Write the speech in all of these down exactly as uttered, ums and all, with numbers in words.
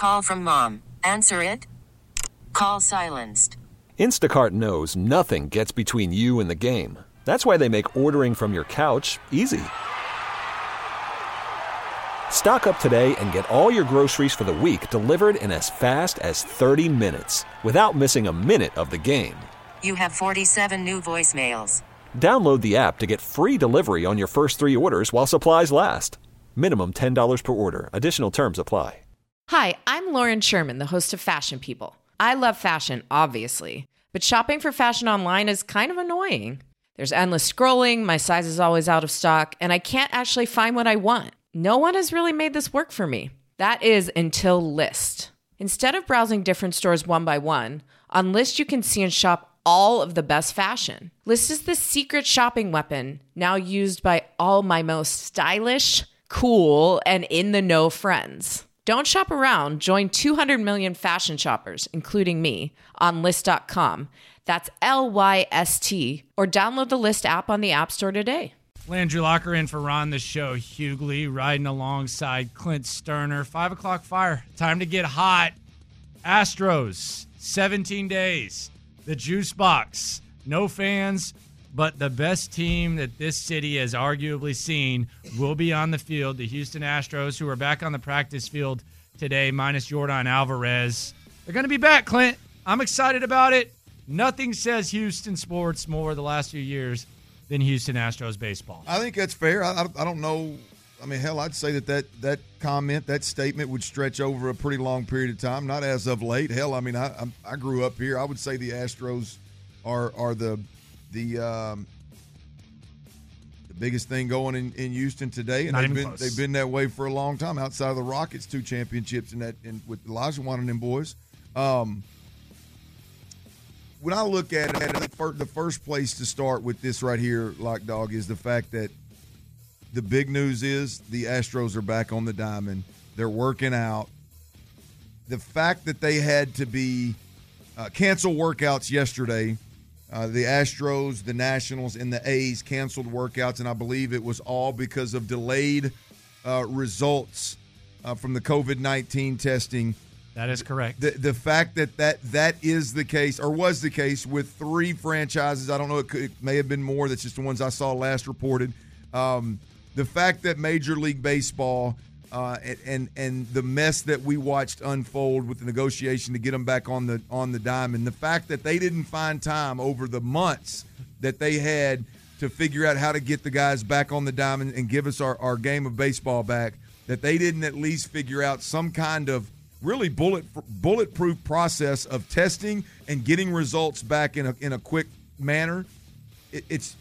Call from mom. Answer it. Call silenced. Instacart knows nothing gets between you and the game. That's why they make ordering from your couch easy. Stock up today and get all your groceries for the week delivered in as fast as thirty minutes without missing a minute of the game. You have forty-seven new voicemails. Download the app to get free delivery on your first three orders while supplies last. Minimum ten dollars per order. Additional terms apply. Hi, I'm Lauren Sherman, the host of Fashion People. I love fashion, obviously, but shopping for fashion online is kind of annoying. There's endless scrolling, my size is always out of stock, and I can't actually find what I want. No one has really made this work for me. That is until Lyst. Instead of browsing different stores one by one, on Lyst you can see and shop all of the best fashion. Lyst is the secret shopping weapon now used by all my most stylish, cool, and in-the-know friends. Don't shop around. Join two hundred million fashion shoppers, including me, on Lyst dot com. That's L Y S T. Or download the Lyst app on the App Store today. Landry Locker in for Ron the Show Hughley, riding alongside Clint Sterner. Five o'clock fire. Time to get hot. Astros, seventeen days. The Juice Box. No fans, but the best team that this city has arguably seen will be on the field. The Houston Astros, who are back on the practice field today, minus Yordan Alvarez. They're going to be back, Clint. I'm excited about it. Nothing says Houston sports more the last few years than Houston Astros baseball. I think that's fair. I, I don't know. I mean, hell, I'd say that, that that comment, that statement would stretch over a pretty long period of time, not as of late. Hell, I mean, I I, I grew up here. I would say the Astros are are the the um, the biggest thing going in, in Houston today, and Not they've even been close. they've been that way for a long time. Outside of the Rockets, two championships in that in, with Olajuwon and them boys. Um, when I look at it, the first, the first place to start with this right here, Lock Dog, is the fact that the big news is the Astros are back on the diamond. They're working out. The fact that they had to be uh, cancel workouts yesterday. Uh, the Astros, the Nationals, and the A's canceled workouts, and I believe it was all because of delayed uh, results uh, from the covid nineteen testing. That is correct. The the fact that, that that is the case, or was the case, with three franchises, I don't know, it, could, it may have been more, that's just the ones I saw last reported. Um, the fact that Major League Baseball uh, and, and and the mess that we watched unfold with the negotiation to get them back on the on the diamond, the fact that they didn't find time over the months that they had to figure out how to get the guys back on the diamond and give us our, our game of baseball back, that they didn't at least figure out some kind of really bullet bulletproof process of testing and getting results back in a in a quick manner. It, it's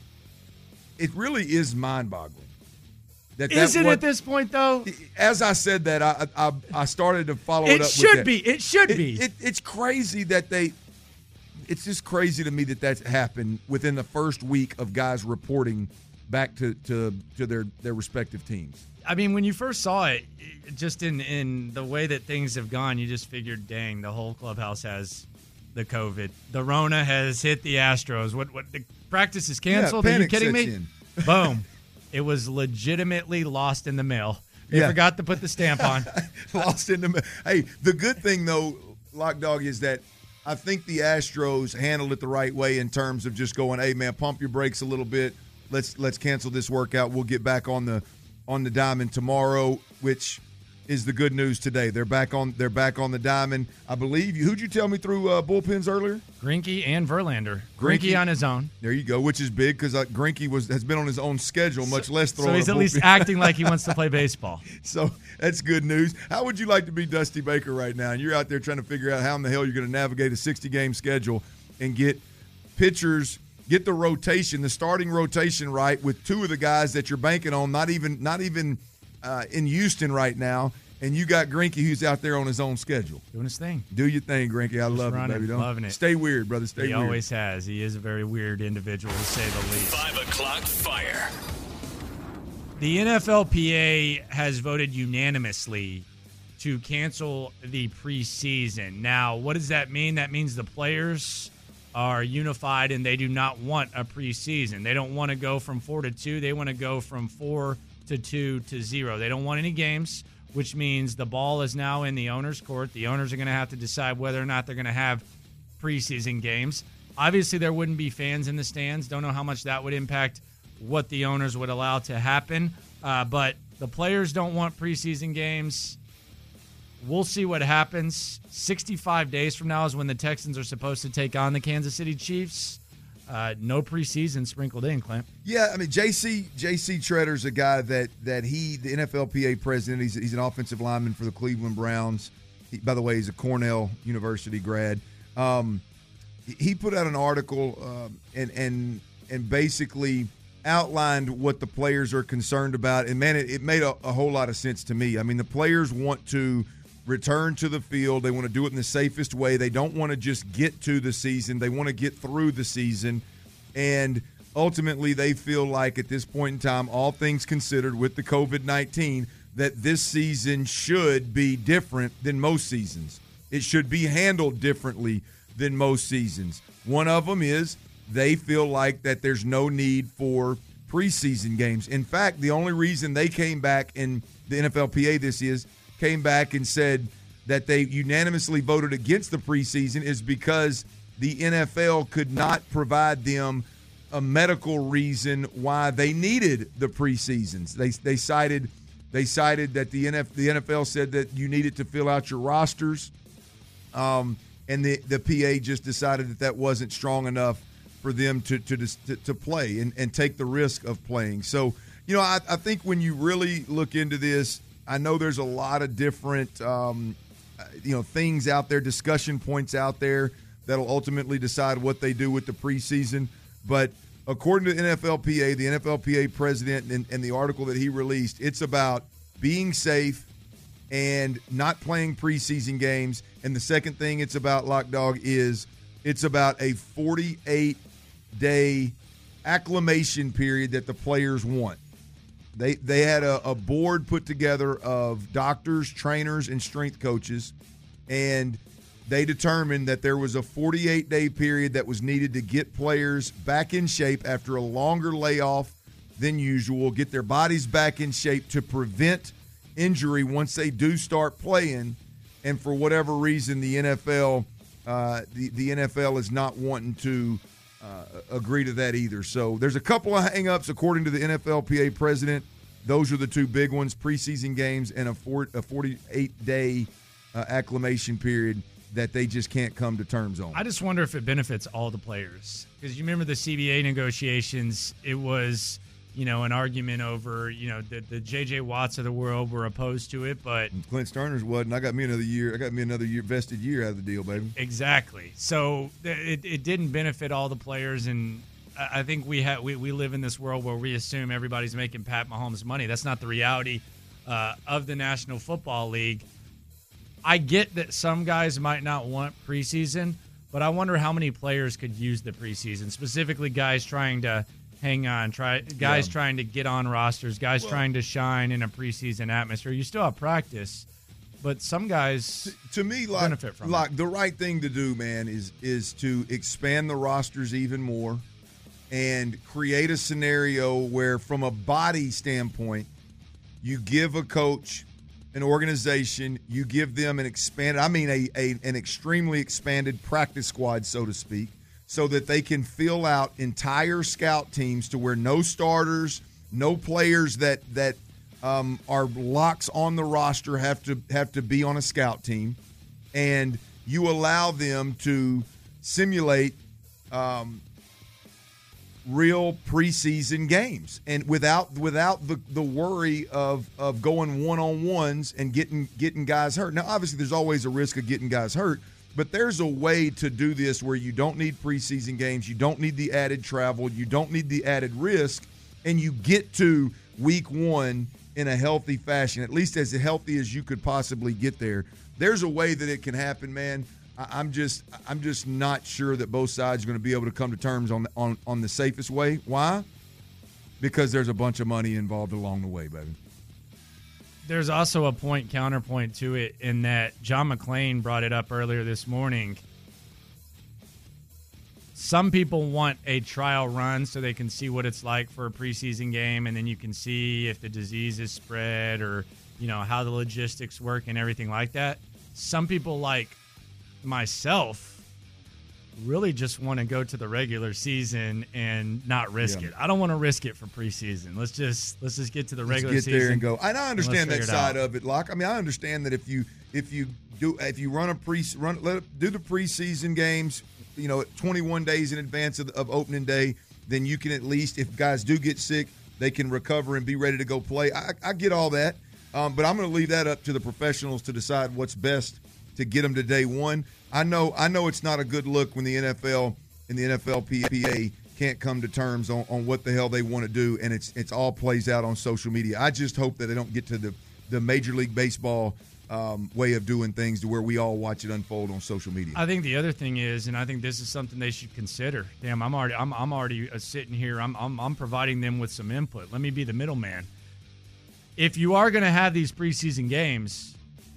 it really is mind-boggling. That Is that it what, at this point, though? As I said that, I I, I started to follow it, It up should with that. be. It should It- be. It, it's crazy that they – it's just crazy to me that that's happened within the first week of guys reporting back to, to, to their, their respective teams. I mean, when you first saw it, it- just in, in the way that things have gone, you just figured, dang, the whole clubhouse has the COVID. The Rona has hit the Astros. What? What? The practice is canceled? Yeah, Are you panic kidding sets me? in. Boom. It was legitimately lost in the mail. They Yeah. forgot to put the stamp on. Lost in the ma- Hey, the good thing, though, Lock Dog, is that I think the Astros handled it the right way in terms of just going, hey, man, pump your brakes a little bit. Let's let's cancel this workout. We'll get back on the on the diamond tomorrow, which is the good news today. They're back on they're back on the diamond. I believe you. Who'd you tell me through uh, bullpens earlier? Greinke and Verlander. Greinke. Greinke on his own. There you go, which is big because uh, Greinke was has been on his own schedule, much less throwing. So he's a at least bullpen. acting like he wants to play baseball. So that's good news. How would you like to be Dusty Baker right now? And you're out there trying to figure out how in the hell you're going to navigate a sixty-game schedule and get pitchers, get the rotation, the starting rotation right with two of the guys that you're banking on, not even not even uh, in Houston right now. And you got Greinke, who's out there on his own schedule. Doing his thing. Do your thing, Greinke. I love it, running, baby. Don't loving it. Stay weird, brother. Stay He weird. always has. He is a very weird individual, to say the least. Five o'clock fire. The N F L P A has voted unanimously to cancel the preseason. Now, what does that mean? That means the players are unified and they do not want a preseason. They don't want to go from four to two. They want to go from four to two to zero. They don't want any games. which means the ball is now in the owner's court. The owners are going to have to decide whether or not they're going to have preseason games. Obviously, there wouldn't be fans in the stands. Don't know how much that would impact what the owners would allow to happen. Uh, but the players don't want preseason games. We'll see what happens. sixty-five days from now is when the Texans are supposed to take on the Kansas City Chiefs. Uh, no preseason sprinkled in, Clint. Yeah, I mean, J C J C Tretter's a guy that that he, the N F L P A president, he's, he's an offensive lineman for the Cleveland Browns. He, by the way, he's a Cornell University grad. Um, he put out an article um, and and and basically outlined what the players are concerned about. And, man, it, it made a, a whole lot of sense to me. I mean, the players want to return to the field. They want to do it in the safest way. They don't want to just get to the season. They want to get through the season. And ultimately, they feel like at this point in time, all things considered with the covid nineteen, that this season should be different than most seasons. It should be handled differently than most seasons. One of them is they feel like that there's no need for preseason games. In fact, the only reason they came back, in the N F L P A this is, came back and said that they unanimously voted against the preseason is because the N F L could not provide them a medical reason why they needed the preseasons. They they cited they cited that the N F L, the N F L said that you needed to fill out your rosters, um, and the the P A just decided that that wasn't strong enough for them to to to, to play and, and take the risk of playing. So, you know, I, I think when you really look into this, I know there's a lot of different, um, you know, things out there, discussion points out there that'll ultimately decide what they do with the preseason. But according to the N F L P A, the N F L P A president, and, and the article that he released, it's about being safe and not playing preseason games. And the second thing it's about, Lock Dog, is it's about a forty-eight day acclimation period that the players want. They they had a, a board put together of doctors, trainers, and strength coaches, and they determined that there was a forty-eight day period that was needed to get players back in shape after a longer layoff than usual, get their bodies back in shape to prevent injury once they do start playing. And for whatever reason, the N F L uh, the, the N F L is not wanting to Uh, agree to that either. So there's a couple of hang-ups according to the N F L P A president. Those are the two big ones: preseason games and a, four, a forty-eight day uh, acclimation period that they just can't come to terms on. I just wonder if it benefits all the players, because you remember the C B A negotiations. It was, you know, an argument over, you know, the, the J J Watts of the world were opposed to it, but and Clint Sterner's wasn't. I got me another year. I got me another year vested year out of the deal, baby. Exactly. So it, it didn't benefit all the players, and I think we have we, we live in this world where we assume everybody's making Pat Mahomes money. That's not the reality uh, of the National Football League. I get that some guys might not want preseason, but I wonder how many players could use the preseason, specifically guys trying to hang on, try guys yeah. trying to get on rosters, guys well, trying to shine in a preseason atmosphere. You still have practice, but some guys to, to me like, benefit from like it. The right thing to do, man, is is to expand the rosters even more and create a scenario where, from a body standpoint, you give a coach, an organization, you give them an expanded, I mean a, a an extremely expanded practice squad, so to speak, so that they can fill out entire scout teams to where no starters, no players that that um, are locks on the roster have to have to be on a scout team, and you allow them to simulate um, real preseason games, and without without the, the worry of of going one on ones and getting getting guys hurt. Now, obviously, there's always a risk of getting guys hurt. But there's a way to do this where you don't need preseason games, you don't need the added travel, you don't need the added risk, and you get to week one in a healthy fashion, at least as healthy as you could possibly get there. There's a way that it can happen, man. I'm just I'm just not sure that both sides are going to be able to come to terms on on on the safest way. Why? Because there's a bunch of money involved along the way, baby. There's also a point counterpoint to it in that John McClain brought it up earlier this morning. Some people want a trial run so they can see what it's like for a preseason game, and then you can see if the disease is spread or you know, how the logistics work and everything like that. Some people like myself really just want to go to the regular season and not risk yeah. it. I don't want to risk it for preseason. Let's just let's just get to the regular let's get season there and go. And I understand and that side of it, Locke. I mean, I understand that if you if you do if you run a pre run let it, do the preseason games, you know, twenty-one days in advance of, of opening day, then you can at least, if guys do get sick, they can recover and be ready to go play. I, I get all that, um, but I'm going to leave that up to the professionals to decide what's best to get them to day one. I know I know it's not a good look when the N F L and the N F L P A can't come to terms on, on what the hell they want to do, and it's it's all plays out on social media. I just hope that they don't get to the, the Major League Baseball um, way of doing things to where we all watch it unfold on social media. I think the other thing is, and I think this is something they should consider. Damn, I'm already I'm I'm already uh, sitting here. I'm, I'm I'm providing them with some input. Let me be the middleman. If you are going to have these preseason games,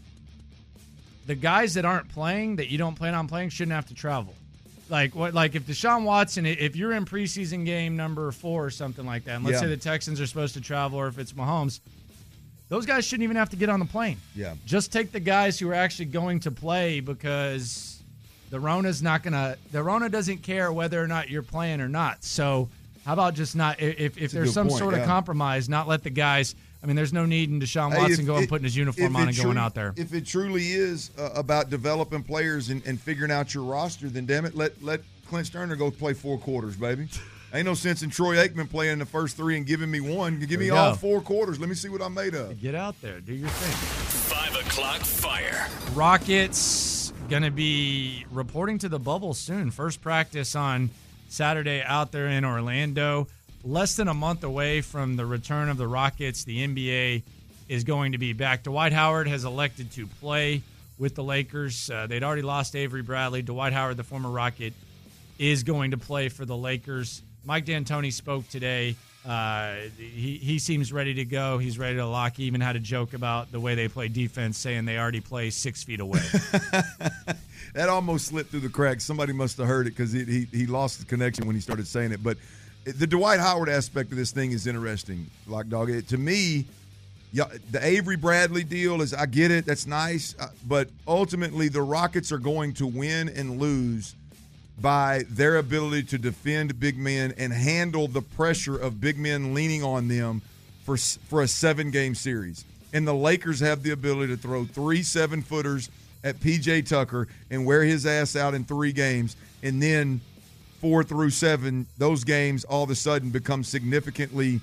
the guys that aren't playing, that you don't plan on playing, shouldn't have to travel. Like what? Like if Deshaun Watson, if you're in preseason game number four or something like that, and let's Yeah. say the Texans are supposed to travel, or if it's Mahomes, those guys shouldn't even have to get on the plane. Yeah. Just take the guys who are actually going to play, because the Rona's not going to – the Rona doesn't care whether or not you're playing or not. So how about just not – if, if there's some point, sort yeah. of compromise, not let the guys – I mean, there's no need in Deshaun Hey, Watson if going it- putting his uniform if on it and going tru- out there. If it truly is uh, about developing players and, and figuring out your roster, then damn it, let let Clint Sterner go play four quarters, baby. Ain't no sense in Troy Aikman playing the first three and giving me one. Give me you all go. four quarters. Let me see what I'm made of. Get out there. Do your thing. Five o'clock fire. Rockets going to be reporting to the bubble soon. First practice on Saturday out there in Orlando. Less than a month away from the return of the Rockets, the N B A is going to be back. Dwight Howard has elected to play with the Lakers. Uh, they'd already lost Avery Bradley. Dwight Howard, the former Rocket, is going to play for the Lakers. Mike D'Antoni spoke today. Uh, he, he seems ready to go. He's ready to lock. He even had a joke about the way they play defense, saying they already play six feet away. That almost slipped through the cracks. Somebody must have heard it because he, he he lost the connection when he started saying it. But the Dwight Howard aspect of this thing is interesting. Like, dog, it, to me, yeah, the Avery Bradley deal is, I get it. That's nice. Uh, but ultimately, the Rockets are going to win and lose by their ability to defend big men and handle the pressure of big men leaning on them for for a seven-game series. And the Lakers have the ability to throw three seven-footers at P J Tucker and wear his ass out in three games, and then four through seven, those games all of a sudden become significantly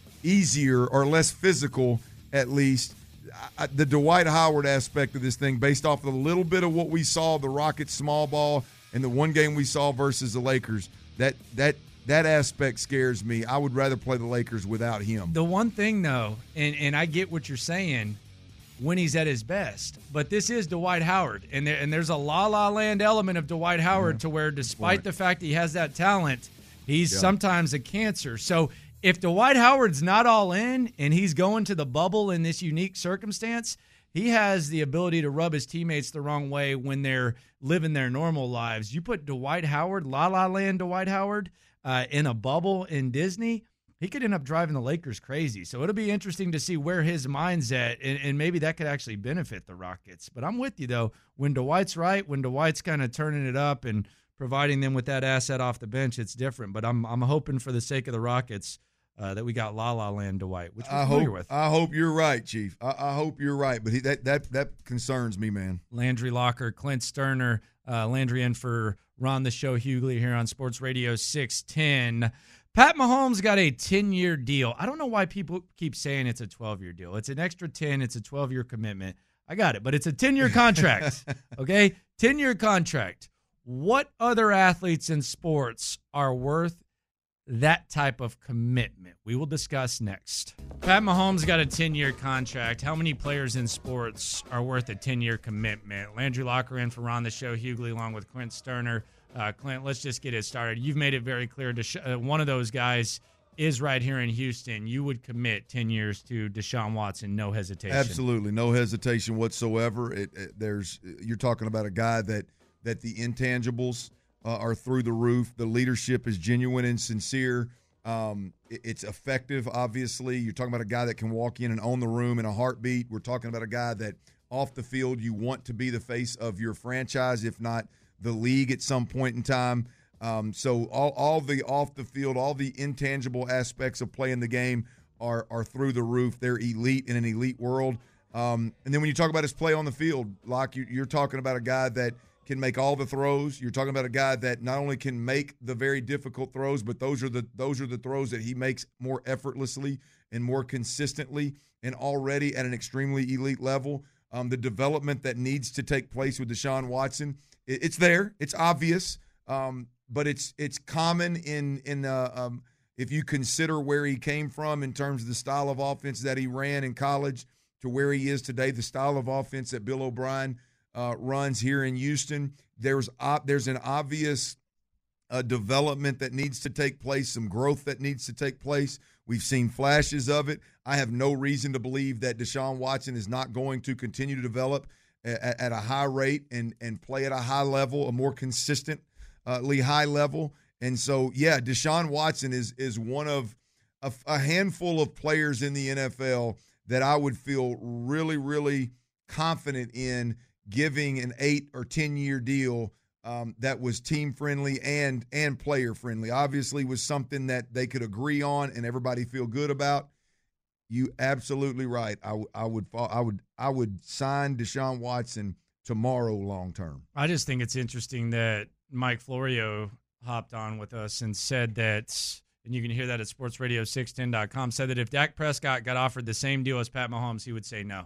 easier or less physical, at least. I, the Dwight Howard aspect of this thing, based off of a little bit of what we saw, the Rockets small ball, and the one game we saw versus the Lakers, that that that aspect scares me. I would rather play the Lakers without him. The one thing, though, and, and I get what you're saying, when he's at his best, but this is Dwight Howard, and there, and there's a la-la land element of Dwight Howard, yeah, to where despite the fact he has that talent, he's yeah. sometimes a cancer. So if Dwight Howard's not all in and he's going to the bubble in this unique circumstance, he has the ability to rub his teammates the wrong way when they're living their normal lives. You put Dwight Howard, la-la land Dwight Howard, uh, in a bubble in Disney, he could end up driving the Lakers crazy. So it'll be interesting to see where his mind's at, and, and maybe that could actually benefit the Rockets. But I'm with you, though. When Dwight's right, when Dwight's kind of turning it up and providing them with that asset off the bench, it's different. But I'm I'm hoping for the sake of the Rockets uh, that we got La La Land Dwight, which we're I familiar hope, with. I hope you're right, Chief. I, I hope you're right. But he, that, that, that concerns me, man. Landry Locker, Clint Sterner, uh, Landry in for Ron the Show Hughley here on Sports Radio six ten. Pat Mahomes got a ten-year deal. I don't know why people keep saying it's a twelve-year deal. It's an extra ten. It's a twelve-year commitment. I got it, but it's a ten-year contract, okay? ten-year contract. What other athletes in sports are worth that type of commitment? We will discuss next. Pat Mahomes got a ten-year contract. How many players in sports are worth a ten-year commitment? Landry Locker in for Ron the Show Hughley along with Clint Sterner. Uh, Clint, let's just get it started. You've made it very clear. Desha- uh, one of those guys is right here in Houston. You would commit ten years to Deshaun Watson, no hesitation. Absolutely, no hesitation whatsoever. It, it, there's you're talking about a guy that that the intangibles uh, are through the roof. The leadership is genuine and sincere. Um, it, it's effective, obviously. You're talking about a guy that can walk in and own the room in a heartbeat. We're talking about a guy that off the field you want to be the face of your franchise, if not the league at some point in time. Um, so all, all the off the field, all the intangible aspects of playing the game are are through the roof. They're elite in an elite world. Um, and then when you talk about his play on the field, Locke, you, you're talking about a guy that can make all the throws. You're talking about a guy that not only can make the very difficult throws, but those are the those are the throws that he makes more effortlessly and more consistently, and already at an extremely elite level. Um, the development that needs to take place with Deshaun Watson, it, it's there, it's obvious, um, but it's it's common in in uh, um, if you consider where he came from in terms of the style of offense that he ran in college to where he is today, the style of offense that Bill O'Brien Uh, runs here in Houston. There's uh, there's an obvious uh, development that needs to take place, some growth that needs to take place. We've seen flashes of it. I have no reason to believe that Deshaun Watson is not going to continue to develop at, at a high rate and and play at a high level, a more consistently high level. And so, yeah, Deshaun Watson is is one of a, a handful of players in the N F L that I would feel really, really confident in giving an eight or ten year deal um, that was team friendly and and player friendly. Obviously, was something that they could agree on and everybody feel good about. You absolutely right. I, w- I would I would I would sign Deshaun Watson tomorrow long term. I just think it's interesting that Mike Florio hopped on with us and said that, and you can hear that at sports radio six ten dot com, said that if Dak Prescott got offered the same deal as Pat Mahomes, he would say no.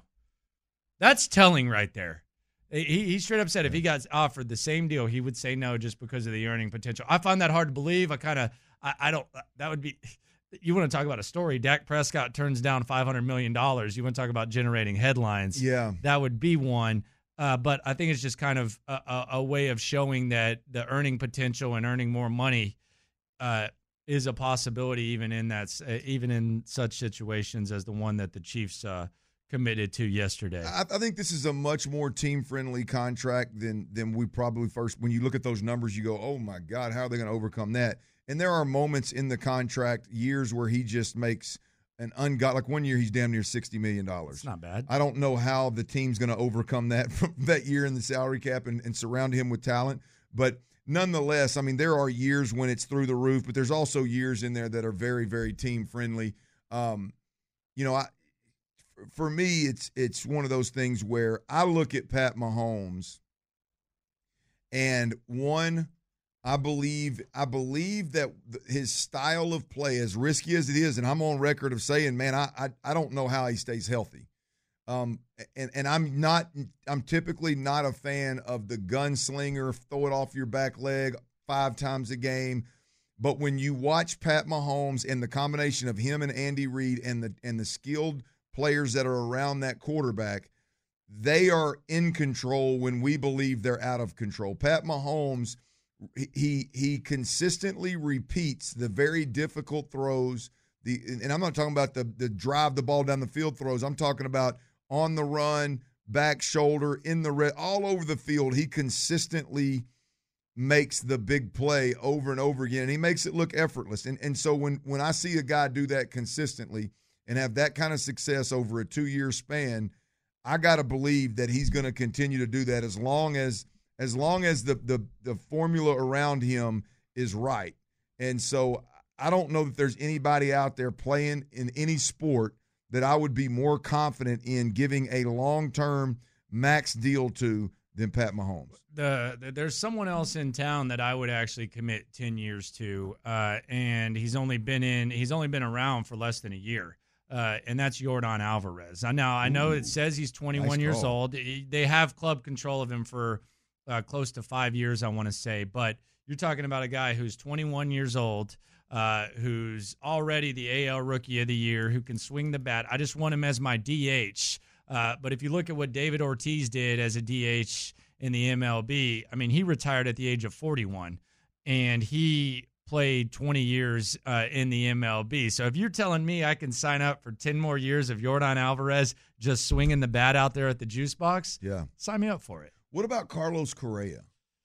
That's telling right there. He, he straight up said if he got offered the same deal, he would say no just because of the earning potential. I find that hard to believe. I kind of, I, I don't, that would be, you want to talk about a story. Dak Prescott turns down five hundred million dollars. You want to talk about generating headlines. Yeah. That would be one. Uh, but I think it's just kind of a, a, a way of showing that the earning potential and earning more money uh, is a possibility even in that, uh, even in such situations as the one that the Chiefs uh, committed to yesterday. I, I think this is a much more team-friendly contract than than we probably first – when you look at those numbers, you go, oh, my God, how are they going to overcome that? And there are moments in the contract, years where he just makes an ungodly – like one year he's damn near sixty million dollars. It's not bad. I don't know how the team's going to overcome that from that year in the salary cap and, and surround him with talent. But nonetheless, I mean, there are years when it's through the roof, but there's also years in there that are very, very team-friendly. Um, you know, I – For me, it's it's one of those things where I look at Pat Mahomes, and one, I believe I believe that his style of play, as risky as it is, and I'm on record of saying, man, I I, I don't know how he stays healthy. Um, and and I'm not I'm typically not a fan of the gunslinger, throw it off your back leg five times a game. But when you watch Pat Mahomes and the combination of him and Andy Reid and the and the skilled players that are around that quarterback, they are in control when we believe they're out of control. Pat Mahomes, he he consistently repeats the very difficult throws. The and I'm not talking about the the drive the ball down the field throws. I'm talking about on the run, back shoulder, in the red, all over the field. He consistently makes the big play over and over again, and he makes it look effortless. And and so when when I see a guy do that consistently and have that kind of success over a two-year span, I got to believe that he's going to continue to do that as long as as long as the, the the formula around him is right. And so I don't know that there's anybody out there playing in any sport that I would be more confident in giving a long-term max deal to than Pat Mahomes. The, the there's someone else in town that I would actually commit ten years to, uh, and he's only been in he's only been around for less than a year. Uh, and that's Yordan Alvarez. Now, I know Ooh, it says he's twenty-one nice years old. They have club control of him for uh, close to five years, I want to say. But you're talking about a guy who's twenty-one years old, uh, who's already the A L Rookie of the Year, who can swing the bat. I just want him as my D H. Uh, but if you look at what David Ortiz did as a D H in the M L B, I mean, he retired at the age of forty-one, and he played twenty years uh, in the M L B. So if you're telling me I can sign up for ten more years of Yordan Alvarez just swinging the bat out there at the juice box, yeah, sign me up for it. What about Carlos Correa?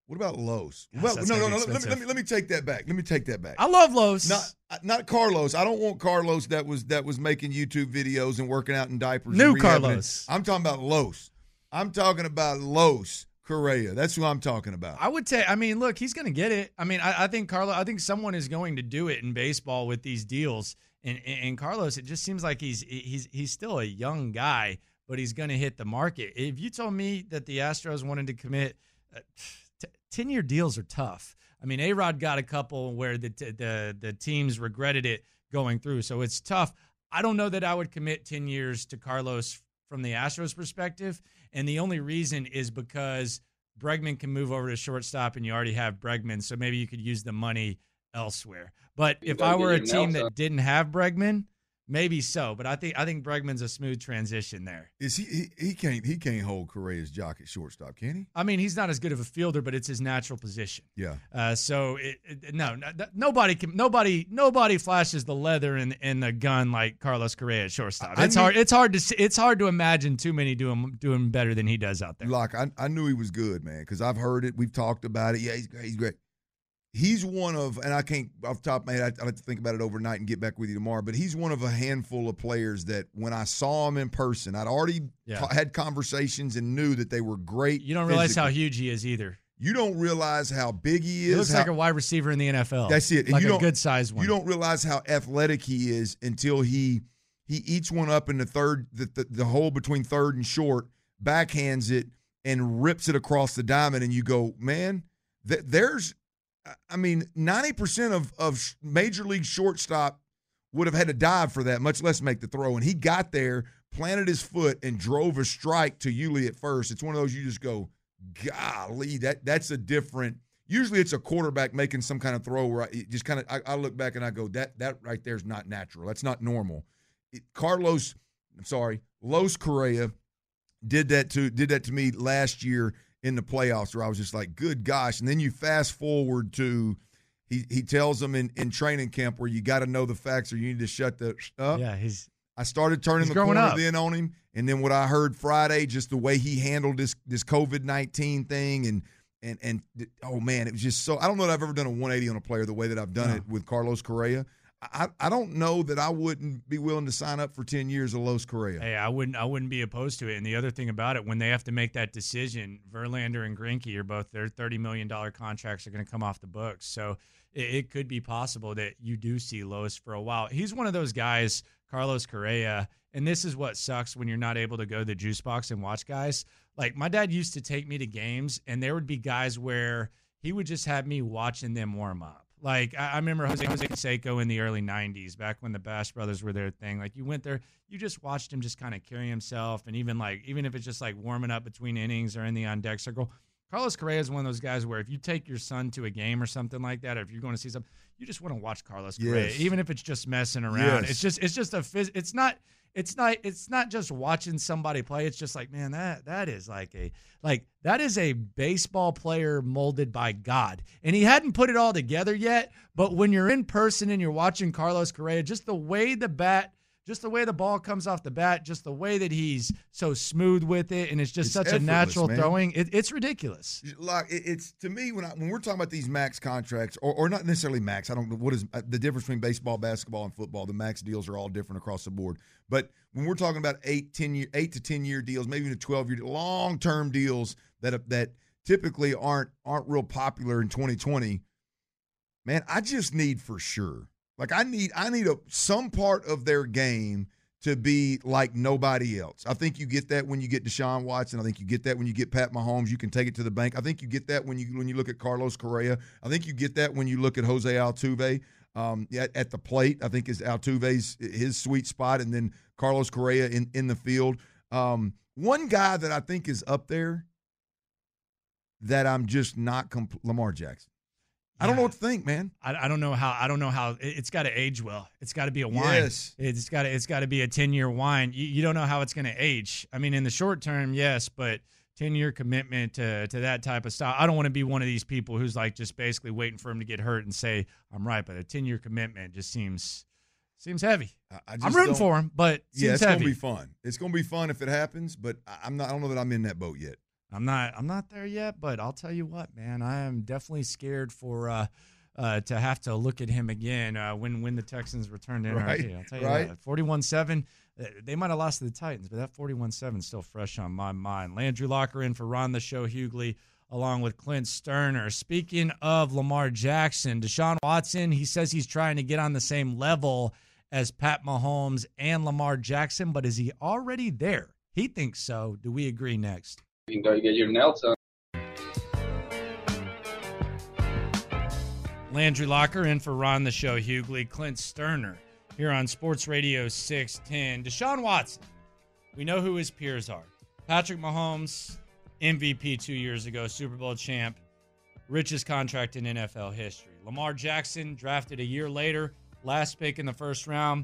What about Los? Yes, well, that's no, no, gonna no. be Let me, let expensive. me let me take that back. Let me take that back. I love Los. Not not Carlos. I don't want Carlos that was that was making YouTube videos and working out in diapers. New and rehabbing Carlos. it. I'm talking about Los. I'm talking about Los Correa. That's who I'm talking about. I would say, I mean, look, he's going to get it. I mean, I, I think Carlos, I think someone is going to do it in baseball with these deals. And, and, and Carlos, it just seems like he's he's he's still a young guy, but he's going to hit the market. If you told me that the Astros wanted to commit uh, t- ten-year deals are tough. I mean, A-Rod got a couple where the, t- the the teams regretted it going through, so it's tough. I don't know that I would commit ten years to Carlos from the Astros perspective, and the only reason is because Bregman can move over to shortstop, and you already have Bregman, so maybe you could use the money elsewhere. But if I were a team that didn't have Bregman, maybe so. But I think I think Bregman's a smooth transition there. Is he, he? He can't. He can't hold Correa's jock at shortstop, can he? I mean, he's not as good of a fielder, but it's his natural position. Yeah. Uh, so it, it, no, no, nobody can. Nobody. Nobody flashes the leather in in the gun like Carlos Correa at shortstop. I It's knew- hard. It's hard to. see- It's hard to imagine too many doing doing better than he does out there. Like I, I knew he was good, man, because I've heard it. We've talked about it. Yeah, he's great. He's great. He's one of, and I can't off the top of my head, I, I'd have to think about it overnight and get back with you tomorrow. But he's one of a handful of players that when I saw him in person, I'd already Yeah. ta- had conversations and knew that they were great. You don't realize how physically. huge he is either. You don't realize how big he is. He looks how, like a wide receiver in the N F L. That's it. And Like you a don't- good sized one. You don't realize how athletic he is until he he eats one up in the third, the, the, the hole between third and short, backhands it, and rips it across the diamond. And you go, man, th- there's, I mean, ninety percent of, of major league shortstop would have had to dive for that, much less make the throw. And he got there, planted his foot, and drove a strike to Yuli at first. It's one of those you just go, golly, that that's a different. Usually it's a quarterback making some kind of throw where I it just kind of I, I look back and I go, that that right there is not natural. That's not normal. It, Carlos, I'm sorry, Los Correa did that to did that to me last year in the playoffs where I was just like, good gosh. And then you fast forward to he he tells them in, in training camp where you got to know the facts or you need to shut the up. Yeah, he's I started turning He's the growing corner up. then on him, and then what I heard Friday, just the way he handled this this COVID nineteen thing, and and and oh man, it was just so. I don't know that I've ever done a one eighty on a player the way that I've done No. it with Carlos Correa. I I don't know that I wouldn't be willing to sign up for ten years of Los Correa. Hey, I wouldn't. I wouldn't be opposed to it. And the other thing about it, when they have to make that decision, Verlander and Greinke are both their thirty million dollar contracts are going to come off the books. So it, it could be possible that you do see Los for a while. He's one of those guys, Carlos Correa, and this is what sucks when you're not able to go to the juice box and watch guys. Like my dad used to take me to games, and there would be guys where he would just have me watching them warm up. Like, I, I remember Jose, Jose Canseco in the early nineties, back when the Bash Brothers were their thing. Like, you went there, you just watched him just kind of carry himself, and even, like, even if it's just, like, warming up between innings or in the on-deck circle. Carlos Correa is one of those guys where if you take your son to a game or something like that, or if you're going to see something, you just want to watch Carlos Correa, Yes. even if it's just messing around. Yes. It's just it's just a phys- it's not it's not it's not just watching somebody play. It's just like, man, that that is like a like that is a baseball player molded by God. And he hadn't put it all together yet, but when you're in person and you're watching Carlos Correa, just the way the bat Just the way the ball comes off the bat, just the way that he's so smooth with it, and it's just It's such a effortless, natural man. throwing. It, it's ridiculous. Like it- it's to me when I, when we're talking about these max contracts, or, or not necessarily max. I don't know what is uh, the difference between baseball, basketball, and football. The max deals are all different across the board. But when we're talking about eight, ten year, eight to ten year deals, maybe even twelve year, long term deals that that typically aren't aren't real popular in twenty twenty. Man, I just need for sure. Like I need I need a some part of their game to be like nobody else. I think you get that when you get Deshaun Watson. I think you get that when you get Pat Mahomes. You can take it to the bank. I think you get that when you when you look at Carlos Correa. I think you get that when you look at Jose Altuve um, at, at the plate. I think is Altuve's his sweet spot, and then Carlos Correa in, in the field. Um, one guy that I think is up there that I'm just not compl- Lamar Jackson. I don't know what to think, man. I, I don't know how. I don't know how. It, it's got to age well. It's got to be a wine. Yes. It's got to. It's got to be a ten-year wine. You, you don't know how it's going to age. I mean, in the short term, yes, but ten-year commitment to to that type of style. I don't want to be one of these people who's like just basically waiting for him to get hurt and say I'm right. But a ten-year commitment just seems seems heavy. I, I just I'm rooting don't- for him, but it seems Yeah, it's heavy. gonna be fun. It's gonna be fun if it happens, but I- I'm not. I don't know that I'm in that boat yet. I'm not I'm not there yet, but I'll tell you what, man, I am definitely scared for uh, uh, to have to look at him again uh, when when the Texans return to N R G. Right, I'll tell you right. that. forty-one seven, they might have lost to the Titans, but that forty-one seven is still fresh on my mind. Landry Locker in for Ron the Show Hughley, along with Clint Sterner. Speaking of Lamar Jackson, Deshaun Watson, he says he's trying to get on the same level as Pat Mahomes and Lamar Jackson, but is he already there? He thinks so. Do we agree? Next. You can go get your nails done. Landry Locker in for Ron the Show Hughley, Clint Sterner here on Sports Radio six ten. Deshaun Watson, we know who his peers are. Patrick Mahomes, M V P two years ago, Super Bowl champ, richest contract in N F L history. Lamar Jackson, drafted a year later, last pick in the first round,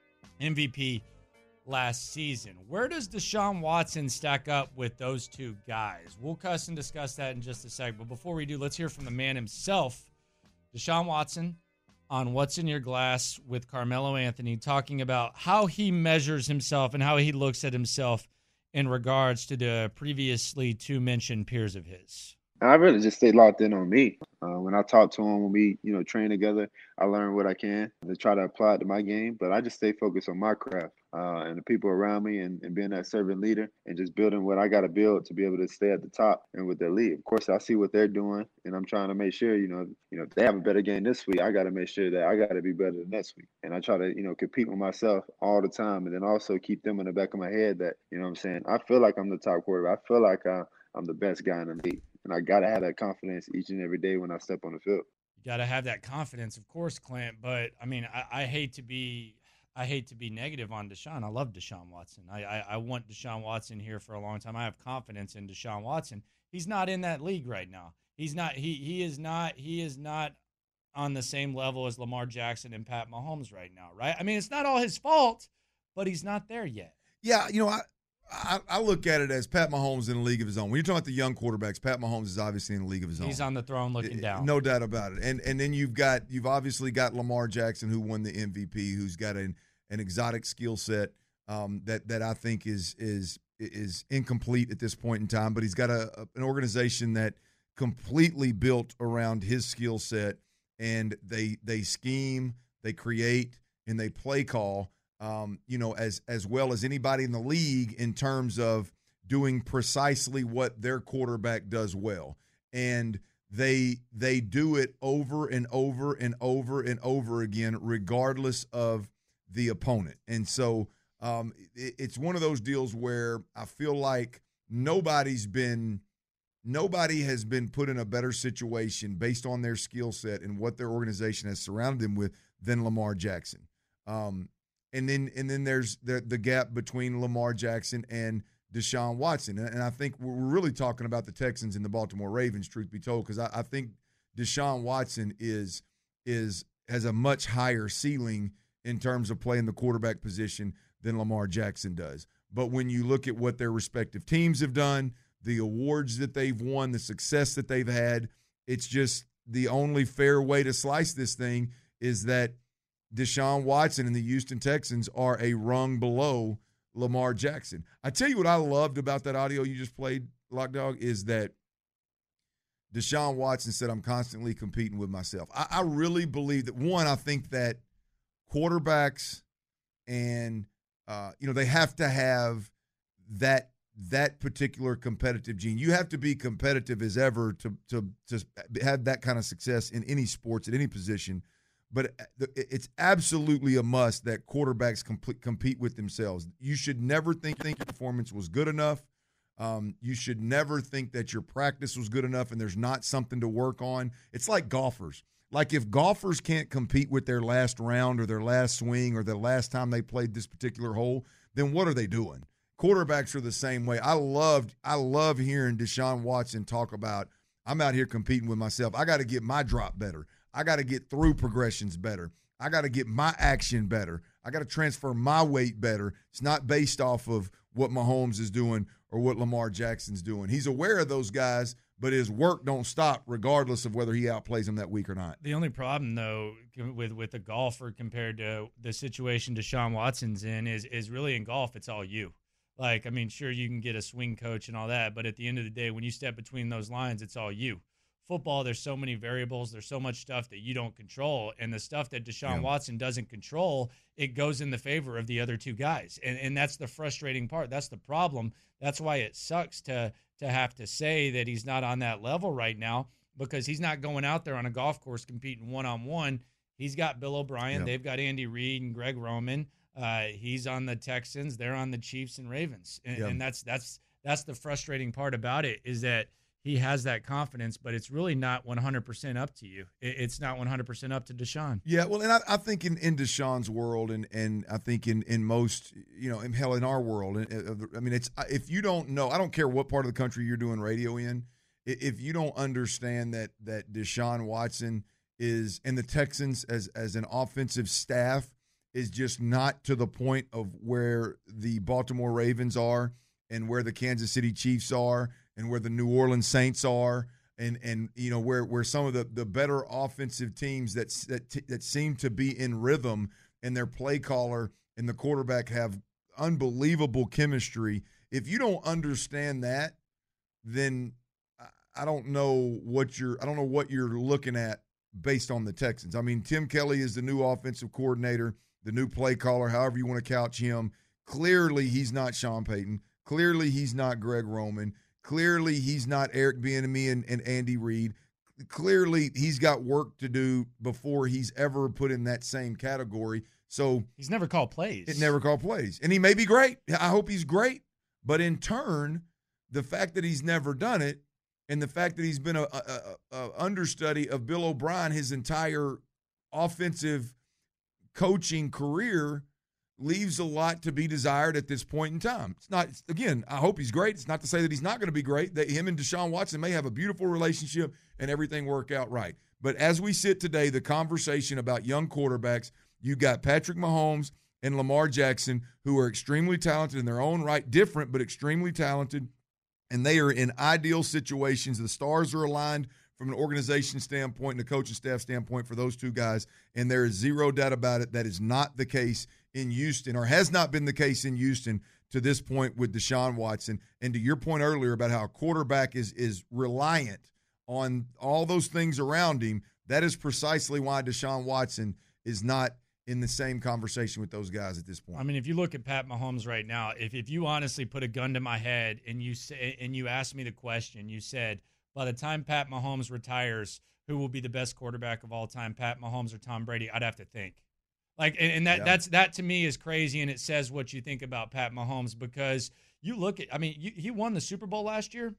M V P last season. Where does Deshaun Watson stack up with those two guys? We'll cuss and discuss that in just a sec. But before we do, let's hear from the man himself, Deshaun Watson, on What's in Your Glass with Carmelo Anthony, talking about how he measures himself and how he looks at himself in regards to the previously two mentioned peers of his. I really just stay locked in on me. Uh, when I talk to him, when we, you know, train together, I learn what I can to try to apply it to my game. But I just stay focused on my craft uh, and the people around me and, and being that servant leader and just building what I got to build to be able to stay at the top and with their lead. Of course, I see what they're doing, and I'm trying to make sure, you know, you know, if they have a better game this week, I got to make sure that I got to be better than next week. And I try to, you know, compete with myself all the time, and then also keep them in the back of my head that, you know what I'm saying, I feel like I'm the top quarterback. I feel like I, I'm the best guy in the league. And I got to have that confidence each and every day when I step on the field. You got to have that confidence, of course, Clint. But, I mean, I, I hate to be I hate to be negative on Deshaun. I love Deshaun Watson. I, I, I want Deshaun Watson here for a long time. I have confidence in Deshaun Watson. He's not in that league right now. He's not he he is not he is not on the same level as Lamar Jackson and Pat Mahomes right now, right? I mean, it's not all his fault, but he's not there yet. Yeah, you know, I I, I look at it as Pat Mahomes in a league of his own. When you're talking about the young quarterbacks, Pat Mahomes is obviously in a league of his own. He's on the throne looking down. No doubt about it. And and then you've got you've obviously got Lamar Jackson, who won the M V P, who's got an an exotic skill set um, that that I think is is is incomplete at this point in time. But he's got a, a an organization that completely built around his skill set, and they they scheme, they create, and they play call. Um, you know, as as well as anybody in the league in terms of doing precisely what their quarterback does well. And they they do it over and over and over and over again, regardless of the opponent. And so um, it, it's one of those deals where I feel like nobody's been nobody has been put in a better situation based on their skill set and what their organization has surrounded them with than Lamar Jackson. Um, And then and then there's the the gap between Lamar Jackson and Deshaun Watson. And, and I think we're really talking about the Texans and the Baltimore Ravens, truth be told, because I, I think Deshaun Watson is is has a much higher ceiling in terms of playing the quarterback position than Lamar Jackson does. But when you look at what their respective teams have done, the awards that they've won, the success that they've had, it's just the only fair way to slice this thing is that Deshaun Watson and the Houston Texans are a rung below Lamar Jackson. I tell you what I loved about that audio you just played, Lock Dog, is that Deshaun Watson said, I'm constantly competing with myself. I, I really believe that, one, I think that quarterbacks and, uh, you know, they have to have that that particular competitive gene. You have to be competitive as ever to to to have that kind of success in any sports, at any position. But it's absolutely a must that quarterbacks complete, compete with themselves. You should never think, think your performance was good enough. Um, you should never think that your practice was good enough and there's not something to work on. It's like golfers. Like if golfers can't compete with their last round or their last swing or the last time they played this particular hole, then what are they doing? Quarterbacks are the same way. I loved, I love hearing Deshaun Watson talk about, I'm out here competing with myself. I got to get my drop better. I got to get through progressions better. I got to get my action better. I got to transfer my weight better. It's not based off of what Mahomes is doing or what Lamar Jackson's doing. He's aware of those guys, but his work don't stop regardless of whether he outplays them that week or not. The only problem, though, with with a golfer compared to the situation Deshaun Watson's in is is really in golf, it's all you. Like, I mean, sure, you can get a swing coach and all that, but at the end of the day, when you step between those lines, it's all you. Football, there's so many variables. There's so much stuff that you don't control. And the stuff that Deshaun Yeah. Watson doesn't control, it goes in the favor of the other two guys. And and that's the frustrating part. That's the problem. That's why it sucks to to have to say that he's not on that level right now, because he's not going out there on a golf course competing one-on-one. He's got Bill O'Brien. Yeah. They've got Andy Reid and Greg Roman. Uh, he's on the Texans. They're on the Chiefs and Ravens. And, Yeah. and that's that's that's the frustrating part about it, is that he has that confidence, but it's really not one hundred percent up to you. It, it's not one hundred percent up to Deshaun. Yeah, well, and I, I think in, in Deshaun's world, and, and I think in, in most, you know, in hell in our world, and, uh, I mean, it's if you don't know, I don't care what part of the country you're doing radio in, i- if you don't understand that that Deshaun Watson is, and the Texans as as an offensive staff is just not to the point of where the Baltimore Ravens are and where the Kansas City Chiefs are and where the New Orleans Saints are, and and you know where where some of the, the better offensive teams that that that seem to be in rhythm, and their play caller and the quarterback have unbelievable chemistry. If you don't understand that, then I don't know what you're I don't know what you're looking at based on the Texans. I mean, Tim Kelly is the new offensive coordinator, the new play caller, however you want to couch him. Clearly, he's not Sean Payton. Clearly, he's not Greg Roman. Clearly, he's not Eric Bieniemy and, and Andy Reid. Clearly, he's got work to do before he's ever put in that same category. So He's never called plays. it never called plays. And he may be great. I hope he's great. But in turn, the fact that he's never done it, and the fact that he's been a, a, a, a understudy of Bill O'Brien his entire offensive coaching career, leaves a lot to be desired at this point in time. It's not, again, I hope he's great. It's not to say that he's not going to be great, that him and Deshaun Watson may have a beautiful relationship and everything work out right. But as we sit today, the conversation about young quarterbacks, you got Patrick Mahomes and Lamar Jackson, who are extremely talented in their own right, different but extremely talented, and they are in ideal situations. The stars are aligned from an organization standpoint and a coaching staff standpoint for those two guys, and there is zero doubt about it that is not the case in Houston, or has not been the case in Houston to this point with Deshaun Watson. And to your point earlier about how a quarterback is is reliant on all those things around him, that is precisely why Deshaun Watson is not in the same conversation with those guys at this point. I mean, if you look at Pat Mahomes right now, if, if you honestly put a gun to my head and you say, and you asked me the question, you said, by the time Pat Mahomes retires, who will be the best quarterback of all time, Pat Mahomes or Tom Brady? I'd have to think. Like, and, and that Yeah. that's that to me is crazy, and it says what you think about Pat Mahomes, because you look at, I mean, you, he won the Super Bowl last year.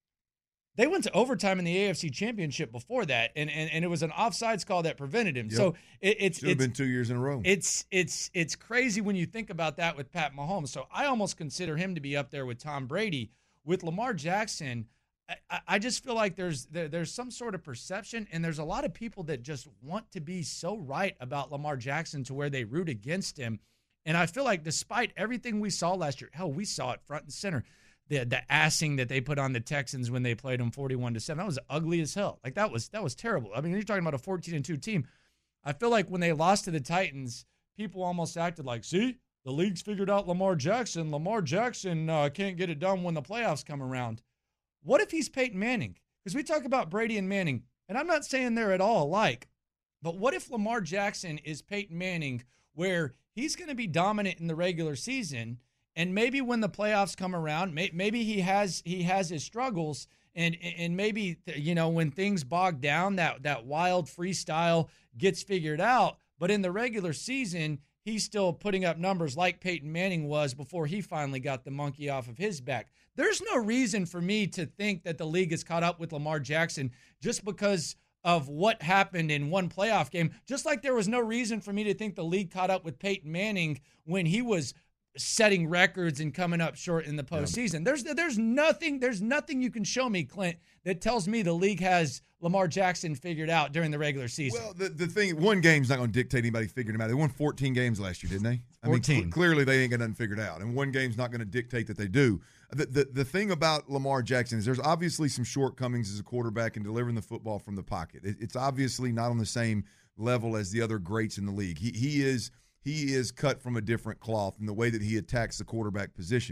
They went to overtime in the A F C Championship before that, and and, and it was an offsides call that prevented him. Yep. So it, it's Should have it's been two years in a row. it's it's it's crazy when you think about that with Pat Mahomes. So I almost consider him to be up there with Tom Brady. With Lamar Jackson, I, I just feel like there's there, there's some sort of perception, and there's a lot of people that just want to be so right about Lamar Jackson to where they root against him. And I feel like despite everything we saw last year, hell, we saw it front and center. The the assing that they put on the Texans when they played them forty-one to seven, that was ugly as hell. Like that was that was terrible. I mean, you're talking about a fourteen and two team. I feel like when they lost to the Titans, people almost acted like, see, the league's figured out Lamar Jackson. Lamar Jackson uh, can't get it done when the playoffs come around. What if he's Peyton Manning? Because we talk about Brady and Manning, and I'm not saying they're at all alike, but what if Lamar Jackson is Peyton Manning, where he's going to be dominant in the regular season, and maybe when the playoffs come around, may, maybe he has he has his struggles, and and maybe, you know, when things bog down, that that wild freestyle gets figured out. But in the regular season, he's still putting up numbers like Peyton Manning was before he finally got the monkey off of his back. There's no reason for me to think that the league is caught up with Lamar Jackson just because of what happened in one playoff game. Just like there was no reason for me to think the league caught up with Peyton Manning when he was setting records and coming up short in the postseason. There's there's nothing there's nothing you can show me, Clint, that tells me the league has Lamar Jackson figured out during the regular season. Well, the, the thing, one game's not going to dictate anybody figuring him out. They won fourteen games last year, didn't they? I mean, fourteen. cl- clearly they ain't got nothing figured out, and one game's not going to dictate that they do. The, the the thing about Lamar Jackson is there's obviously some shortcomings as a quarterback in delivering the football from the pocket. It, it's obviously not on the same level as the other greats in the league. He he is he is cut from a different cloth in the way that he attacks the quarterback position.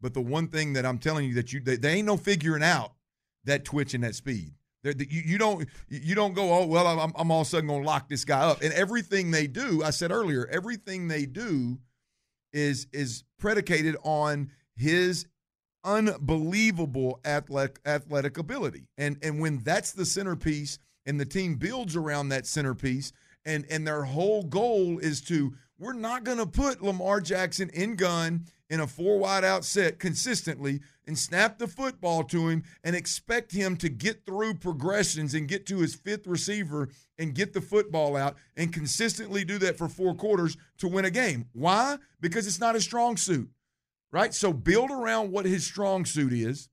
But the one thing that I'm telling you that you they, they ain't no figuring out that twitch and that speed. They're, you, you don't you don't go, oh, well, I'm, I'm all of a sudden going to lock this guy up. And everything they do, I said earlier, everything they do is is predicated on his unbelievable athletic, athletic ability. And, and when that's the centerpiece and the team builds around that centerpiece, and, and their whole goal is to, we're not going to put Lamar Jackson in gun in a four wide out set consistently and snap the football to him and expect him to get through progressions and get to his fifth receiver and get the football out and consistently do that for four quarters to win a game. Why? Because it's not a strong suit, right? So build around what his strong suit is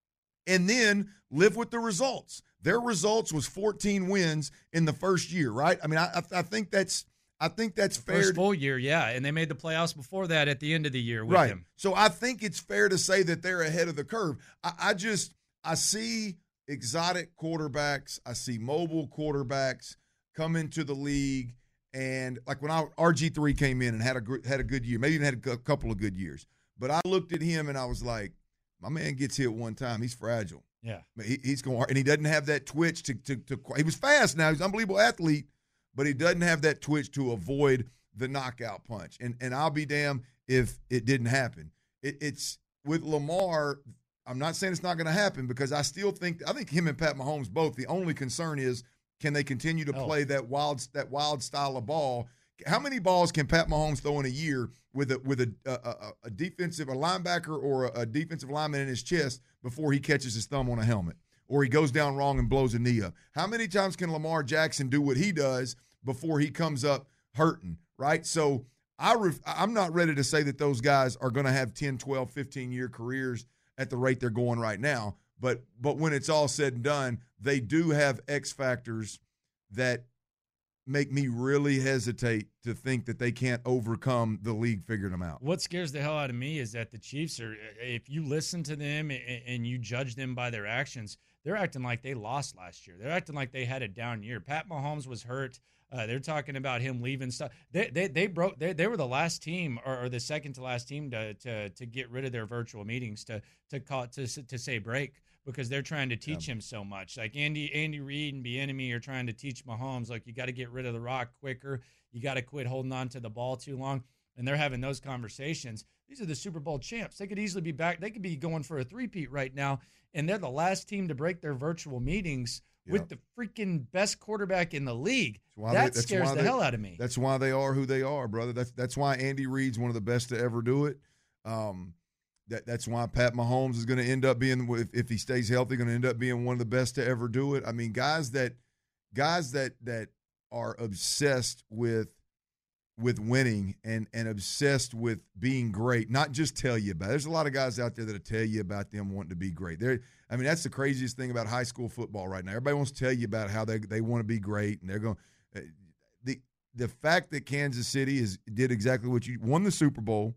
and then live with the results. Their results was fourteen wins in the first year, right? I mean, I, I think that's I think that's fair. First full year, yeah, and they made the playoffs before that at the end of the year with right. him. So I think it's fair to say that they're ahead of the curve. I, I just I see exotic quarterbacks, I see mobile quarterbacks come into the league, and like when I, R G three came in and had a had a good year, maybe even had a couple of good years, but I looked at him and I was like, my man gets hit one time, he's fragile. Yeah, he, he's going, and he doesn't have that twitch to, to to. He was fast now; he's an unbelievable athlete, but he doesn't have that twitch to avoid the knockout punch. And and I'll be damned if it didn't happen. It, it's with Lamar. I'm not saying it's not going to happen because I still think I think him and Pat Mahomes both. The only concern is can they continue to oh. play that wild that wild style of ball. How many balls can Pat Mahomes throw in a year with a with a a, a, a defensive a linebacker or a, a defensive lineman in his chest before he catches his thumb on a helmet or he goes down wrong and blows a knee up? How many times can Lamar Jackson do what he does before he comes up hurting, right? So I ref, I'm not ready to say that those guys are going to have ten, twelve, fifteen-year careers at the rate they're going right now, but but when it's all said and done, they do have X factors that make me really hesitate to think that they can't overcome the league figuring them out. What scares the hell out of me is that the Chiefs are, if you listen to them and you judge them by their actions, they're acting like they lost last year. They're acting like they had a down year. Pat Mahomes was hurt. Uh, they're talking about him leaving stuff. They they they broke. They, they were the last team, or, or the second to last team, to to to get rid of their virtual meetings to to call to to say break because they're trying to teach yeah. him so much. Like Andy Andy Reid and Bieniemy are trying to teach Mahomes, like you got to get rid of the rock quicker. You got to quit holding on to the ball too long. And they're having those conversations. These are the Super Bowl champs. They could easily be back. They could be going for a three-peat right now, and they're the last team to break their virtual meetings yep. with the freaking best quarterback in the league. That they, scares the they, hell out of me. That's why they are who they are, brother. That's that's why Andy Reid's one of the best to ever do it. Um, that that's why Pat Mahomes is going to end up being, if, if he stays healthy, going to end up being one of the best to ever do it. I mean, guys that guys that that are obsessed with with winning and and obsessed with being great, not just tell you about it. There's a lot of guys out there that'll tell you about them wanting to be great. They're, I mean, that's the craziest thing about high school football right now. Everybody wants to tell you about how they, they want to be great, and they're going uh, the the fact that Kansas City is did exactly what you won the Super Bowl,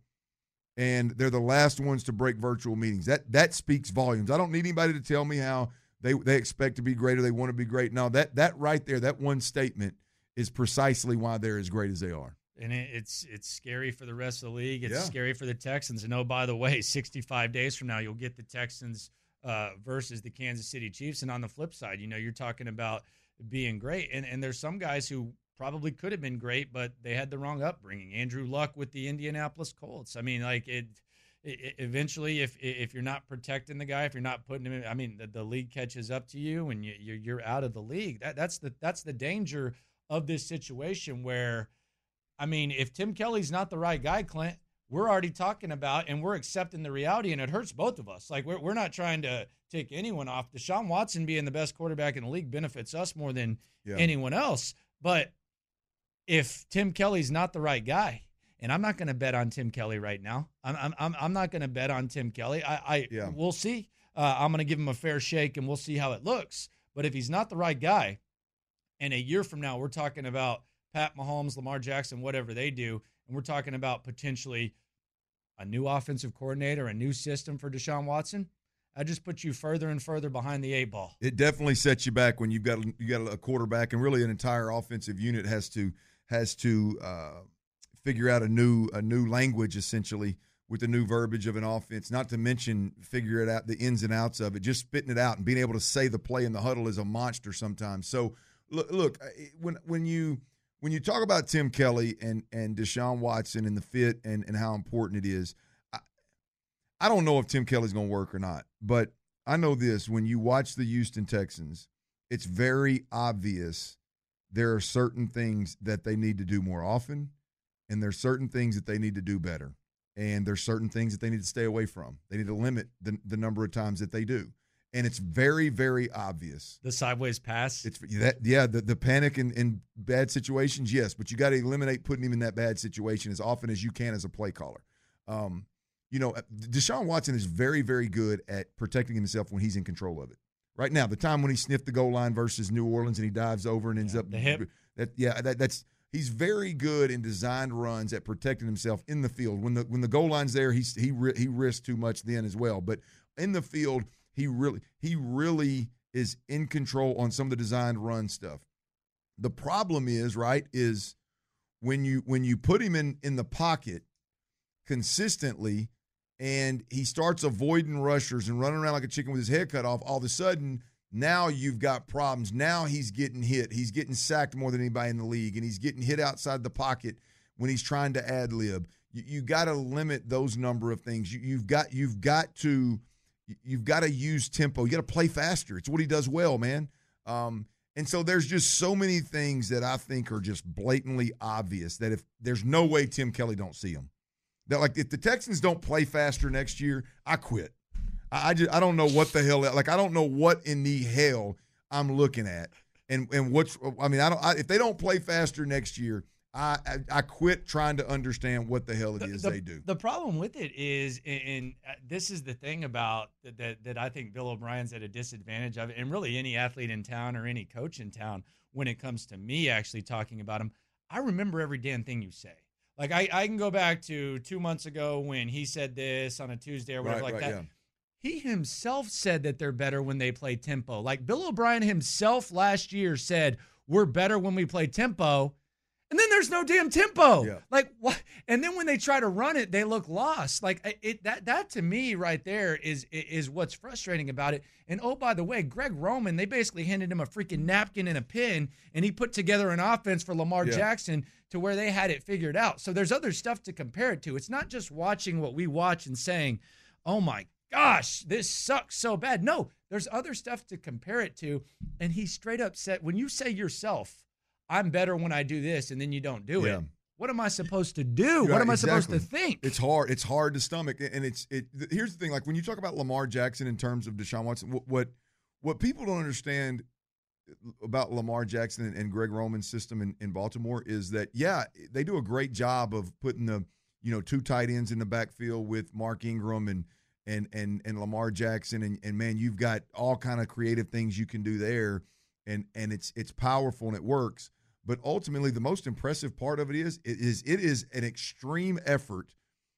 and they're the last ones to break virtual meetings. That that speaks volumes. I don't need anybody to tell me how they they expect to be great or they want to be great. No, that that right there, that one statement is precisely why they're as great as they are. And it's it's scary for the rest of the league. It's yeah. scary for the Texans. And, oh, by the way, sixty-five days from now, you'll get the Texans uh, versus the Kansas City Chiefs. And on the flip side, you know, you're talking about being great. And, and there's some guys who probably could have been great, but they had the wrong upbringing. Andrew Luck with the Indianapolis Colts. I mean, like it, it eventually, if if you're not protecting the guy, if you're not putting him in, I mean, the, the league catches up to you and you, you're, you're out of the league. That That's the that's the danger of this situation where – I mean, if Tim Kelly's not the right guy, Clint, we're already talking about and we're accepting the reality, and it hurts both of us. Like, we're we're not trying to take anyone off. Deshaun Watson being the best quarterback in the league benefits us more than yeah. anyone else. But if Tim Kelly's not the right guy, and I'm not going to bet on Tim Kelly right now. I'm I'm I'm not going to bet on Tim Kelly. I, I yeah. we'll see. Uh, I'm going to give him a fair shake, and we'll see how it looks. But if he's not the right guy, and a year from now we're talking about Pat Mahomes, Lamar Jackson, whatever they do, and we're talking about potentially a new offensive coordinator, a new system for Deshaun Watson, I just put you further and further behind the eight ball. It definitely sets you back when you've got you got a quarterback, and really an entire offensive unit has to has to uh, figure out a new a new language essentially with the new verbiage of an offense, not to mention figure it out, the ins and outs of it, just spitting it out and being able to say the play in the huddle is a monster sometimes. So, look, look when when you when you talk about Tim Kelly and, and Deshaun Watson and the fit and, and how important it is, I, I don't know if Tim Kelly's going to work or not, but I know this. When you watch the Houston Texans, it's very obvious there are certain things that they need to do more often, and there's certain things that they need to do better. And there's certain things that they need to stay away from. They need to limit the, the number of times that they do. And it's very, very obvious. The sideways pass? It's that, yeah, the, the panic in, in bad situations, yes. But you got to eliminate putting him in that bad situation as often as you can as a play caller. Um, you know, Deshaun Watson is very, very good at protecting himself when he's in control of it. Right now, the time when he sniffed the goal line versus New Orleans and he dives over and ends yeah, up the hip. That, yeah, that, that's he's very good in designed runs at protecting himself in the field. When the when the goal line's there, he's he he risks too much then as well. But in the field, he really he really is in control on some of the designed run stuff. The problem is, right, is when you when you put him in in the pocket consistently and he starts avoiding rushers and running around like a chicken with his head cut off, all of a sudden now you've got problems. Now he's getting hit. He's getting sacked more than anybody in the league, and he's getting hit outside the pocket when he's trying to ad lib. You, you got to limit those number of things. You, you've got you've got to you've got to use tempo. You got to play faster. It's what he does well, man. Um, and so there's just so many things that I think are just blatantly obvious that if there's no way Tim Kelly don't see them. That like if the Texans don't play faster next year, I quit. I, I just I don't know what the hell like I don't know what in the hell I'm looking at and and what's I mean I don't I, if they don't play faster next year, I, I I quit trying to understand what the hell it the, is the, they do. The problem with it is, and this is the thing about that, that that I think Bill O'Brien's at a disadvantage of, and really any athlete in town or any coach in town when it comes to me actually talking about him. I remember every damn thing you say. Like, I, I can go back to two months ago when he said this on a Tuesday or whatever right, like right, that. Yeah. He himself said that they're better when they play tempo. Like, Bill O'Brien himself last year said, we're better when we play tempo. And then there's no damn tempo. Yeah. Like, what? And then when they try to run it, they look lost. Like, it that that to me right there is is what's frustrating about it. And, oh, by the way, Greg Roman, they basically handed him a freaking napkin and a pen, and he put together an offense for Lamar yeah. Jackson to where they had it figured out. So there's other stuff to compare it to. It's not just watching what we watch and saying, oh, my gosh, this sucks so bad. No, there's other stuff to compare it to. And he straight up said, when you say yourself, I'm better when I do this, and then you don't do yeah. it. What am I supposed to do? Right, what am I exactly. supposed to think? It's hard. It's hard to stomach. And it's it. Here's the thing: like when you talk about Lamar Jackson in terms of Deshaun Watson, what what, what people don't understand about Lamar Jackson and, and Greg Roman's system in, in Baltimore is that yeah, they do a great job of putting the you know two tight ends in the backfield with Mark Ingram and and and and Lamar Jackson, and and man, you've got all kind of creative things you can do there. And and it's it's powerful and it works, but ultimately the most impressive part of it is it is it is an extreme effort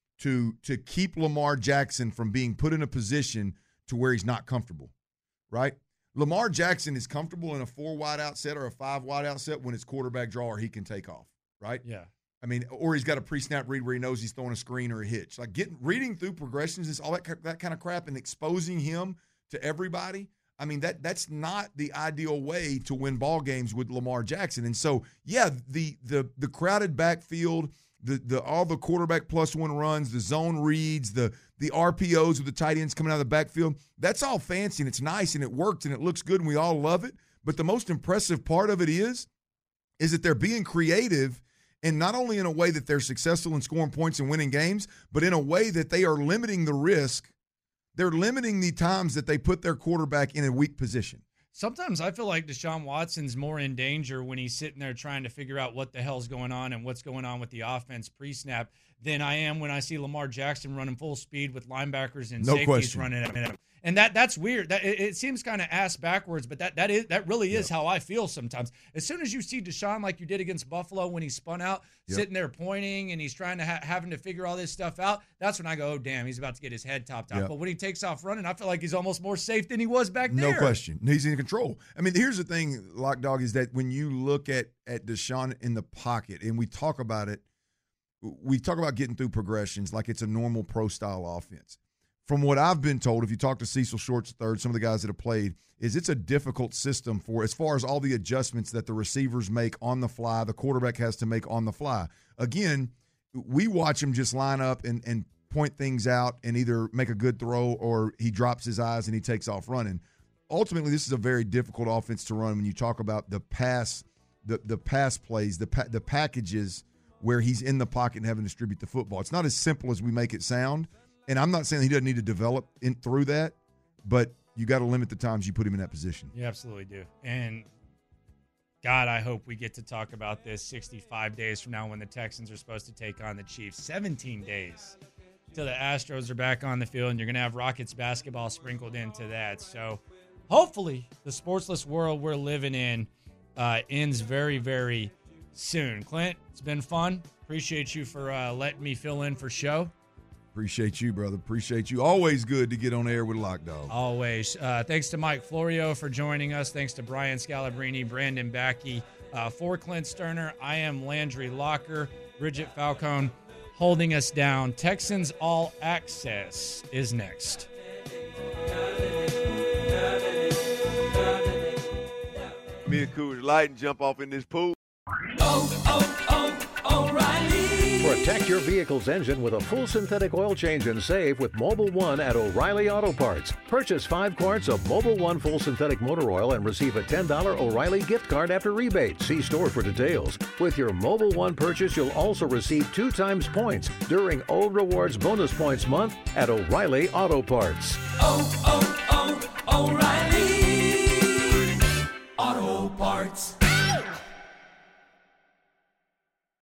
to to keep Lamar Jackson from being put in a position to where he's not comfortable, right? Lamar Jackson is comfortable in a four wide out set or a five wide out set when it's quarterback draw or he can take off, right? Yeah. I mean, or he's got a pre-snap read where he knows he's throwing a screen or a hitch. Like getting reading through progressions is all that that kind of crap and exposing him to everybody. I mean, that that's not the ideal way to win ball games with Lamar Jackson. And so, yeah, the the the crowded backfield, the the all the quarterback plus one runs, the zone reads, the the R P Os with the tight ends coming out of the backfield, that's all fancy and it's nice and it works and it looks good and we all love it. But the most impressive part of it is, is that they're being creative, and not only in a way that they're successful in scoring points and winning games, but in a way that they are limiting the risk. They're limiting the times that they put their quarterback in a weak position. Sometimes I feel like Deshaun Watson's more in danger when he's sitting there trying to figure out what the hell's going on and what's going on with the offense pre-snap than I am when I see Lamar Jackson running full speed with linebackers and no safeties question. running at him. And that that's weird. That it, it seems kind of ass backwards, but that that is that really is yep. how I feel sometimes. As soon as you see Deshaun like you did against Buffalo when he spun out, yep. sitting there pointing and he's trying to ha- having to figure all this stuff out, that's when I go, oh damn, he's about to get his head topped off. Yep. But when he takes off running, I feel like he's almost more safe than he was back there. No question, he's in control. I mean, here's the thing, Lock Dog, is that when you look at at Deshaun in the pocket, and we talk about it, we talk about getting through progressions like it's a normal pro-style offense. From what I've been told, if you talk to Cecil Shorts third, some of the guys that have played, is it's a difficult system for as far as all the adjustments that the receivers make on the fly, the quarterback has to make on the fly. Again, we watch him just line up and, and point things out and either make a good throw or he drops his eyes and he takes off running. Ultimately, this is a very difficult offense to run when you talk about the pass, the the pass plays, the pa- the packages where he's in the pocket and having to distribute the football. It's not as simple as we make it sound. And I'm not saying he doesn't need to develop in through that, but you got to limit the times you put him in that position. You absolutely do. And, God, I hope we get to talk about this sixty-five days from now when the Texans are supposed to take on the Chiefs. seventeen days till the Astros are back on the field, and you're going to have Rockets basketball sprinkled into that. So, hopefully, the sportsless world we're living in uh, ends very, very soon. Clint, it's been fun. Appreciate you for uh, letting me fill in for show. Appreciate you, brother. Appreciate you. Always good to get on air with Lock Dog. Always. Uh, thanks to Mike Florio for joining us. Thanks to Brian Scalabrine, Brandon Backey. Uh, for Clint Sterner, I am Landry Locker. Bridget Falcone holding us down. Texans All Access is next. Me and Coors Light and jump off in this pool. Oh, oh, oh, O'Reilly. Protect your vehicle's engine with a full synthetic oil change and save with Mobil one at O'Reilly Auto Parts. Purchase five quarts of Mobil one full synthetic motor oil and receive a ten dollars O'Reilly gift card after rebate. See store for details. With your Mobil one purchase, you'll also receive two times points during O Rewards Bonus Points Month at O'Reilly Auto Parts. Oh, oh, oh, O'Reilly Auto Parts.